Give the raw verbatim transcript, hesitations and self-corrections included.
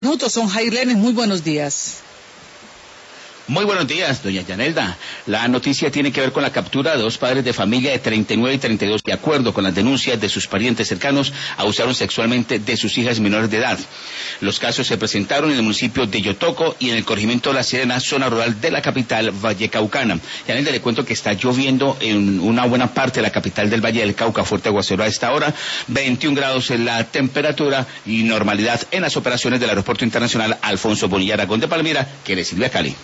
Minutos son Jairenes, muy buenos días. Muy buenos días, doña Yanelda. La noticia tiene que ver con la captura de dos padres de familia de treinta y nueve y treinta y dos. De acuerdo con las denuncias de sus parientes cercanos, abusaron sexualmente de sus hijas menores de edad. Los casos se presentaron en el municipio de Yotoco y en el corregimiento La Sirena, zona rural de la capital vallecaucana. Yanelda, le cuento que está lloviendo en una buena parte de la capital del Valle del Cauca, fuerte aguacero a esta hora, veintiún grados en la temperatura y normalidad en las operaciones del Aeropuerto Internacional Alfonso Bonilla Aragón de Palmira, que le sirve a Cali.